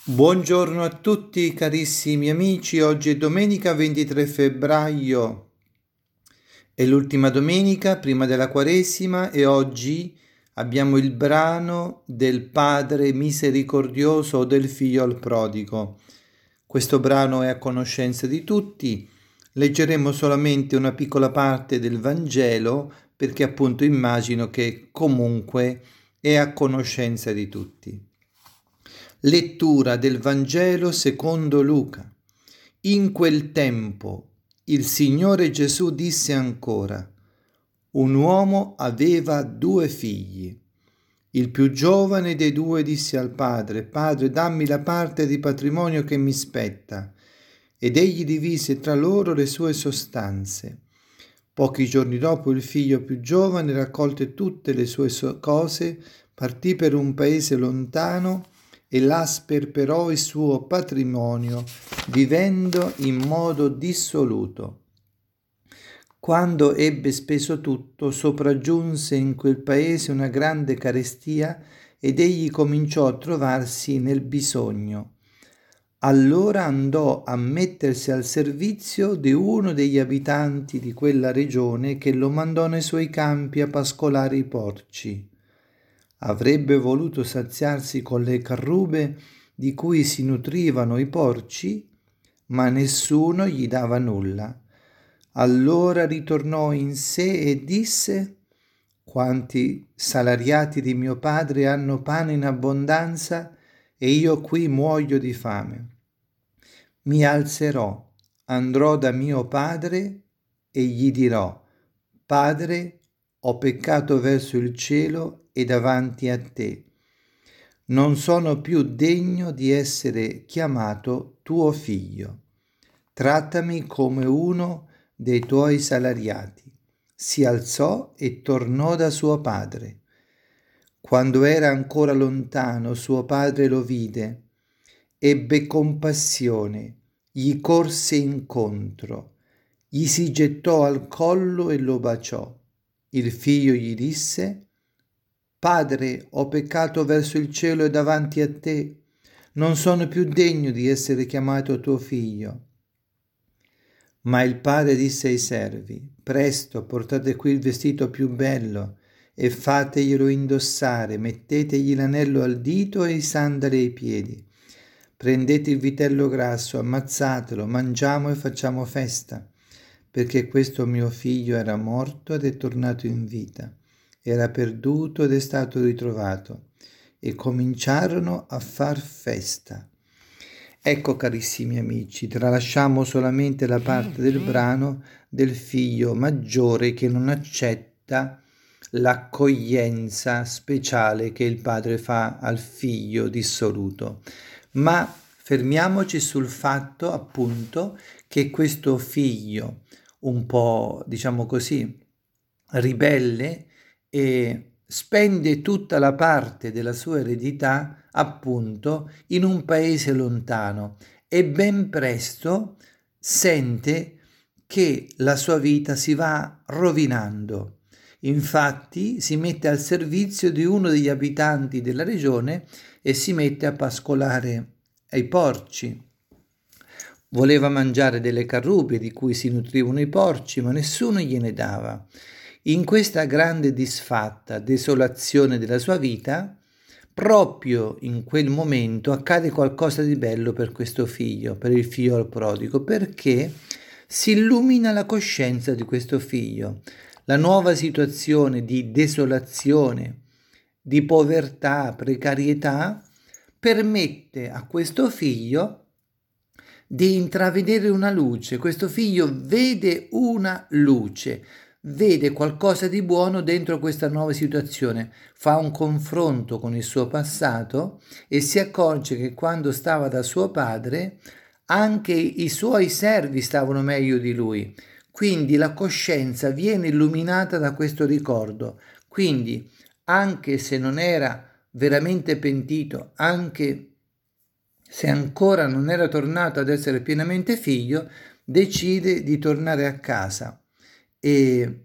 Buongiorno a tutti carissimi amici, oggi è domenica 23 febbraio, è l'ultima domenica prima della Quaresima e oggi abbiamo il brano del Padre misericordioso o del Figlio al prodigo. Questo brano è a conoscenza di tutti, leggeremo solamente una piccola parte del Vangelo perché appunto immagino che comunque è a conoscenza di tutti. Lettura del Vangelo secondo Luca. In quel tempo il Signore Gesù disse ancora: un uomo aveva 2 figli. Il più giovane dei due disse al padre: Padre, dammi la parte di patrimonio che mi spetta. Ed egli divise tra loro le sue sostanze. Pochi giorni dopo il figlio più giovane, raccolte tutte le sue cose, partì per un paese lontano e là sperperò il suo patrimonio, vivendo in modo dissoluto. Quando ebbe speso tutto, sopraggiunse in quel paese una grande carestia ed egli cominciò a trovarsi nel bisogno. Allora andò a mettersi al servizio di uno degli abitanti di quella regione che lo mandò nei suoi campi a pascolare i porci. Avrebbe voluto saziarsi con le carrube di cui si nutrivano i porci, ma nessuno gli dava nulla. Allora ritornò in sé e disse: quanti salariati di mio padre hanno pane in abbondanza e io qui muoio di fame. Mi alzerò, andrò da mio padre e gli dirò: Padre, ho peccato verso il cielo e davanti a te. Non sono più degno di essere chiamato tuo figlio. Trattami come uno dei tuoi salariati. Si alzò e tornò da suo padre. Quando era ancora lontano, suo padre lo vide, ebbe compassione, gli corse incontro, gli si gettò al collo e lo baciò. Il figlio gli disse: Padre, ho peccato verso il cielo e davanti a te, non sono più degno di essere chiamato tuo figlio. Ma il padre disse ai servi: Presto, portate qui il vestito più bello e fateglielo indossare, mettetegli l'anello al dito e i sandali ai piedi. Prendete il vitello grasso, ammazzatelo, mangiamo e facciamo festa, perché questo mio figlio era morto ed è tornato in vita, era perduto ed è stato ritrovato. E cominciarono a far festa. Ecco carissimi amici, tralasciamo solamente la parte del brano del figlio maggiore che non accetta l'accoglienza speciale che il padre fa al figlio dissoluto. Ma fermiamoci sul fatto appunto che questo figlio un po', diciamo così, ribelle e spende tutta la parte della sua eredità appunto in un paese lontano e ben presto sente che la sua vita si va rovinando. Infatti si mette al servizio di uno degli abitanti della regione e si mette a pascolare ai porci. Voleva mangiare delle carrubie di cui si nutrivano i porci, ma nessuno gliene dava. In questa grande disfatta, desolazione della sua vita, proprio in quel momento accade qualcosa di bello per questo figlio, per il figlio al prodigo, perché si illumina la coscienza di questo figlio. La nuova situazione di desolazione, di povertà, precarietà, permette a questo figlio di intravedere una luce. Questo figlio vede una luce, vede qualcosa di buono dentro questa nuova situazione, fa un confronto con il suo passato e si accorge che quando stava da suo padre anche i suoi servi stavano meglio di lui. Quindi la coscienza viene illuminata da questo ricordo. Quindi anche se non era veramente pentito, anche se ancora non era tornato ad essere pienamente figlio, decide di tornare a casa. E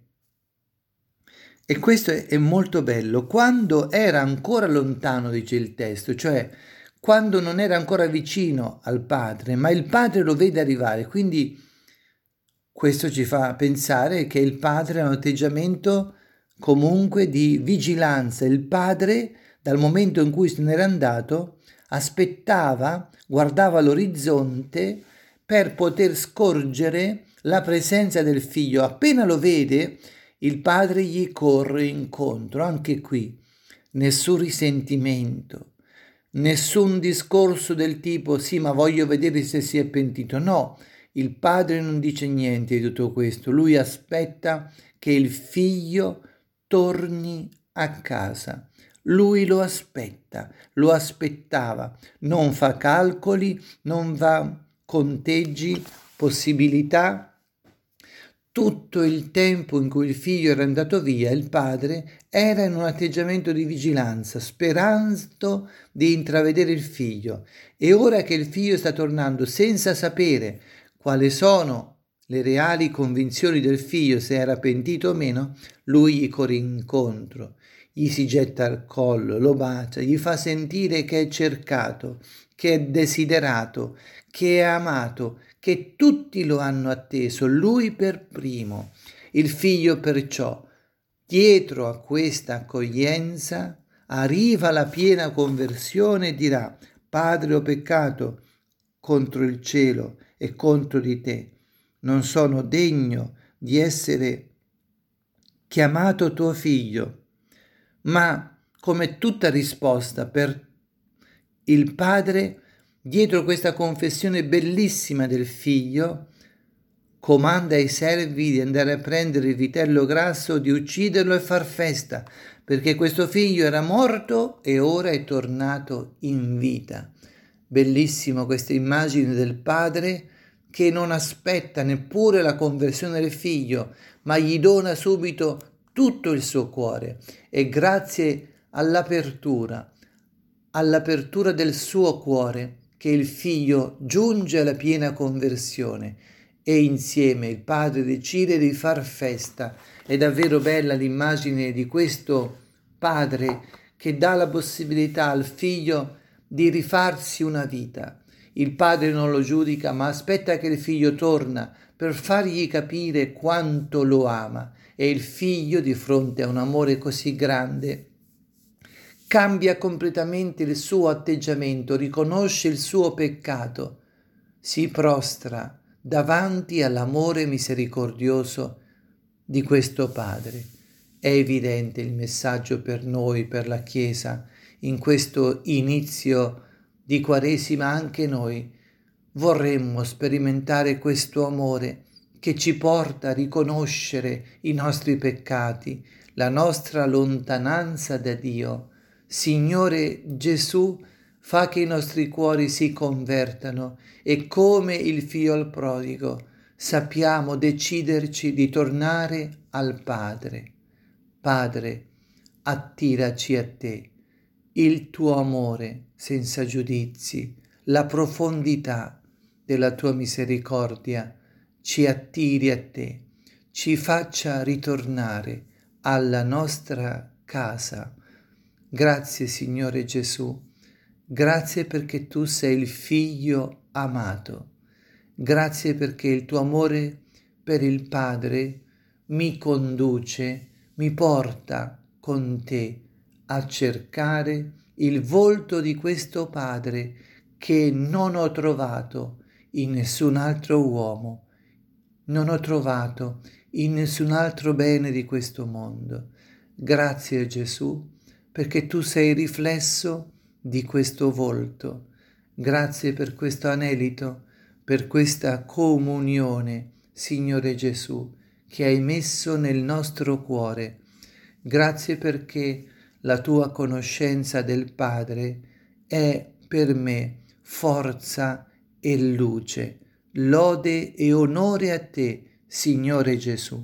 questo è molto bello. Quando era ancora lontano, dice il testo, cioè quando non era ancora vicino al padre, ma il padre lo vede arrivare, quindi questo ci fa pensare che il padre ha un atteggiamento comunque di vigilanza. Il padre, dal momento in cui se n'era andato, aspettava, guardava l'orizzonte per poter scorgere la presenza del figlio. Appena lo vede, il padre gli corre incontro. Anche qui nessun risentimento, nessun discorso del tipo sì, ma voglio vedere se si è pentito. No, il padre non dice niente di tutto questo. Lui aspetta che il figlio torni a casa. Lui lo aspetta, lo aspettava, non fa calcoli, non fa conteggi, possibilità. Tutto il tempo in cui il figlio era andato via, il padre era in un atteggiamento di vigilanza, sperando di intravedere il figlio. E ora che il figlio sta tornando senza sapere quali sono le reali convinzioni del figlio, se era pentito o meno, lui gli corre incontro, gli si getta al collo, lo bacia, gli fa sentire che è cercato, che è desiderato, che è amato, che tutti lo hanno atteso, lui per primo. Il figlio perciò, dietro a questa accoglienza, arriva la piena conversione e dirà: Padre, ho peccato contro il cielo e contro di te. Non sono degno di essere chiamato tuo figlio. Ma come tutta risposta per il padre, dietro questa confessione bellissima del figlio, comanda ai servi di andare a prendere il vitello grasso, di ucciderlo e far festa, perché questo figlio era morto e ora è tornato in vita. Bellissimo questa immagine del padre che non aspetta neppure la conversione del figlio, ma gli dona subito tutto il suo cuore, e grazie all'apertura del suo cuore che il figlio giunge alla piena conversione e insieme il padre decide di far festa. È davvero bella l'immagine di questo padre che dà la possibilità al figlio di rifarsi una vita. Il padre non lo giudica, ma aspetta che il figlio torna per fargli capire quanto lo ama, e il figlio, di fronte a un amore così grande, cambia completamente il suo atteggiamento, riconosce il suo peccato, si prostra davanti all'amore misericordioso di questo Padre. È evidente il messaggio per noi, per la Chiesa, in questo inizio di Quaresima. Anche noi vorremmo sperimentare questo amore che ci porta a riconoscere i nostri peccati, la nostra lontananza da Dio. Signore Gesù, fa che i nostri cuori si convertano e, come il figlio al prodigo, sappiamo deciderci di tornare al Padre. Padre, attiraci a te, il tuo amore senza giudizi, la profondità della tua misericordia ci attiri a te, ci faccia ritornare alla nostra casa. Grazie Signore Gesù, grazie perché tu sei il Figlio amato, grazie perché il tuo amore per il Padre mi conduce, mi porta con te a cercare il volto di questo Padre che non ho trovato in nessun altro uomo, non ho trovato in nessun altro bene di questo mondo. Grazie Gesù, perché tu sei riflesso di questo volto. Grazie per questo anelito, per questa comunione, Signore Gesù, che hai messo nel nostro cuore. Grazie perché la tua conoscenza del Padre è per me forza e luce. Lode e onore a te, Signore Gesù.